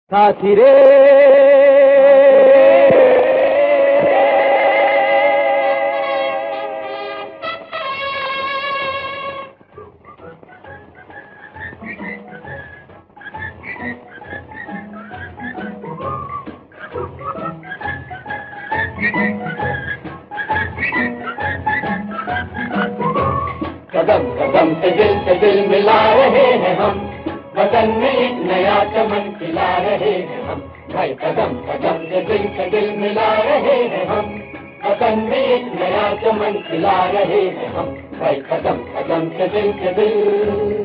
साथी रे कदम कदम से दिल मिला रहे हैं हम, वतन में एक नया चमन खिला रहे हैं हम। भाई कदम कदम से दिल मिला रहे हैं हम, वतन में एक नया चमन खिला रहे हैं हम। भाई कदम कदम से दिल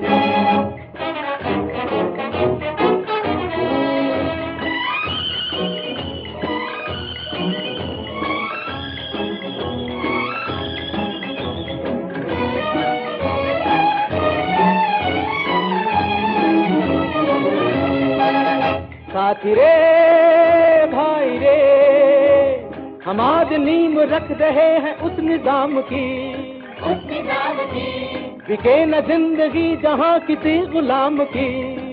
साथी रे भाई रे, हम आज नींव रख रहे हैं उस निजाम की, बिके न जिंदगी जहाँ किसी गुलाम की,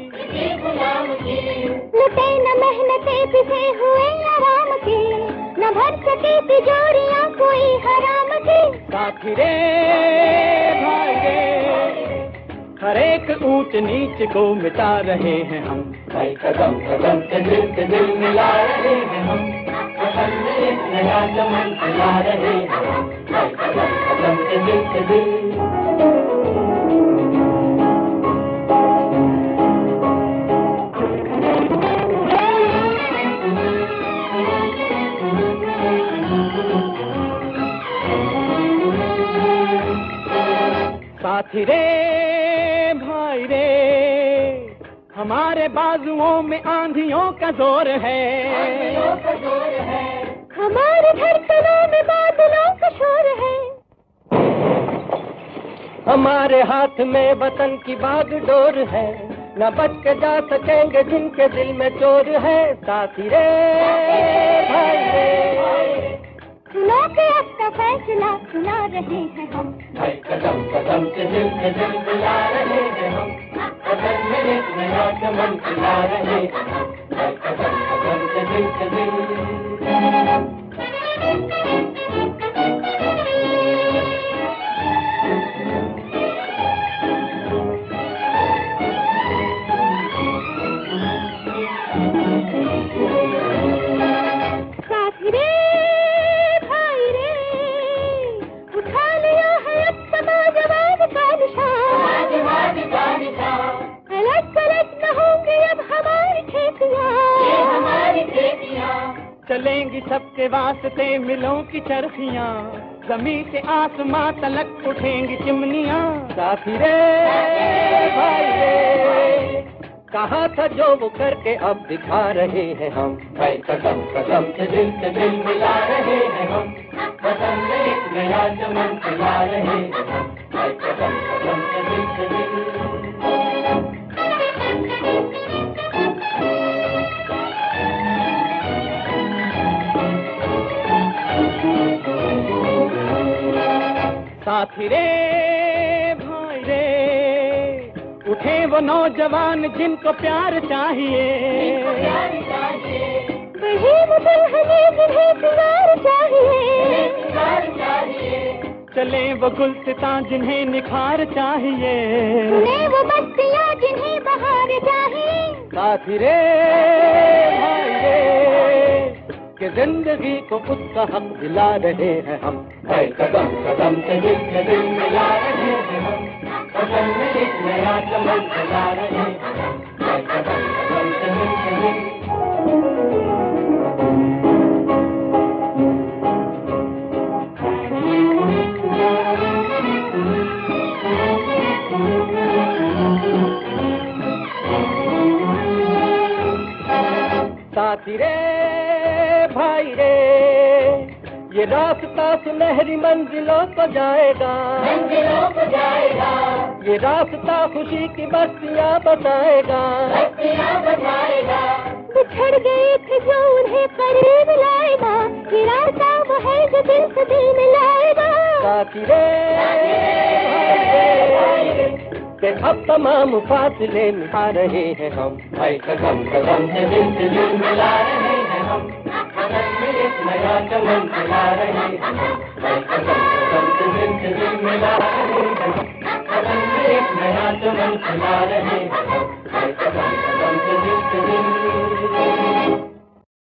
लुटे न मेहनते पिसे हुए आराम की, न भर सके तिजोरियाँ कोई हराम की। साथी रे भाई रे, हर एक ऊंच नीच को मिटा रहे हैं हम। भाई कदम कदम से दिल मिला रहे हैं हम, वतन में एक नया चमन खिला रहे हैं हम। भाई कदम कदम से दिल साथी रे भाई रे, हमारे बाजुओं में आंधियों का जोर है, हमारे धड़कनों में बादलों का शोर है, हमारे हाथ में वतन की बागडोर है, न बच के जा सकेंगे जिनके दिल में चोर है। साथी रे भाई रे, सुनो के अब का फैसला सुना रहे हैं हम। भाई कदम कदम से दिल मिला रहे हैं हम, वतन में एक नया चमन खिला रहे हैं हम। भाई कदम कदम से दिल चलेंगी सबके वास्ते मिलों की चरखियाँ, जमीन से आसमां तलक उठेंगी चिमनियाँ। साथी रे भाई रे, कहा था जो वो करके अब दिखा रहे हैं हम। भाई कदम कदम से दिल मिला रहे हैं हम, वतन में एक नया चमन खिला रहे हैं हम। भाई कदम कदम से दिल साथी रे भाई रे, उठे वो नौजवान जिनको प्यार चाहिए, वही वो दुल्हने जिन्हें सिंगार चाहिए, चले वो गुलसितां जिन्हें निखार चाहिए, सुने वो बस्तियाँ जिन्हें बहार चाहिए। साथी रे भाई रे, कि जिंदगी को उसका हक दिला रहे हैं हम। भाई कदम कदम से दिल मिला रहे हैं हम, वतन में एक नया चमन खिला रहे हैं हम। भाई कदम कदम से दिल साथी रे भाई रे, ये रास्ता सुनहरी मंजिलों को जाएगा, ये रास्ता खुशी की बस्तियाँ बताएगा, बिछड़ गए थे जो उन्हें करीब लाएगा, ये रास्ता वो है जो दिल से दिल मिलाएगा। साथी रे के अब तमाम फासले मिटा रहे हैं हम। भाई कदम कदम से दिल मिला रहे हैं हम, बदन में एक नया चमन खिला रहे हैं हम। भाई कदम कदम से दिल मिला रहे हैं हम, बदन में एक नया चमन खिला रहे हैं।